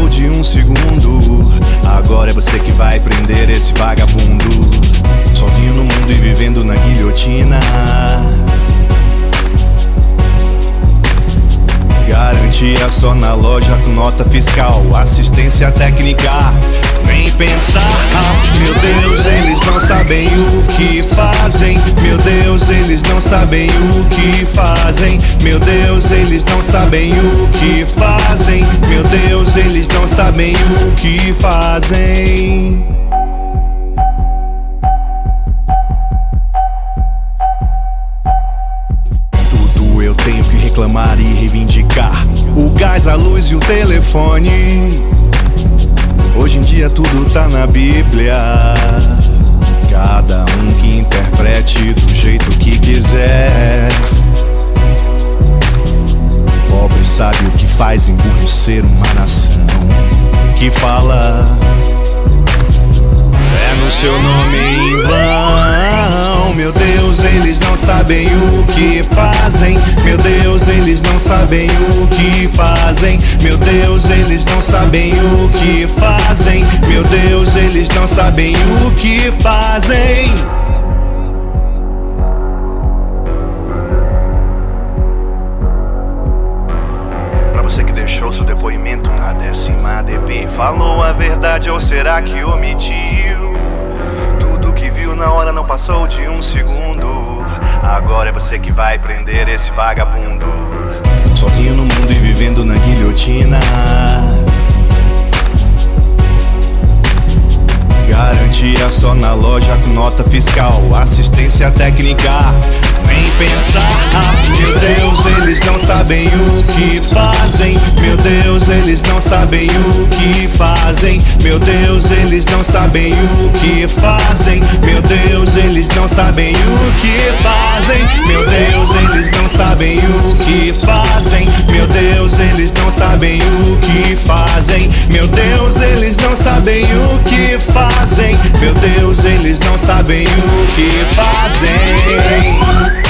passou de um segundo. Agora é você que vai prender esse vagabundo. Sozinho no mundo e vivendo na guilhotina. Garantia só na loja com nota fiscal. Assistência técnica, nem pensar. Meu Deus, eles não sabem o que fazem. Meu Deus, eles não sabem o que fazem. Meu Deus, eles não sabem o que fazem. Meu Deus, eles não sabem o que fazem. Eu tenho que reclamar e reivindicar o gás, a luz e o telefone. Hoje em dia tudo tá na Bíblia. Cada um que interprete do jeito que quiser. Pobre sabe o que faz emburrecer uma nação que fala no seu nome em vão. Meu Deus, eles não sabem o que fazem. Meu Deus, eles não sabem o que fazem. Meu Deus, eles não sabem o que fazem. Meu Deus, eles não sabem o que fazem. Pra você que deixou seu depoimento na 10ª ADP, falou a verdade ou será que omitiu? Tudo que viu na hora não passou de um segundo. Agora é você que vai prender esse vagabundo. Sozinho no mundo e vivendo na guilhotina. Garantia só na loja com nota fiscal. Assistência técnica, nem pensar. Meu Deus, eles não sabem o que fazem. Meu Deus, eles não sabem o que fazem. Meu Deus, eles não sabem o que fazem. Meu Deus, eles não sabem o que fazem. Meu Deus, eles não sabem o que fazem. Meu Deus, eles não sabem o que fazem. Meu Deus, eles não sabem o que fazem. Meu Deus, eles não sabem o que fazem.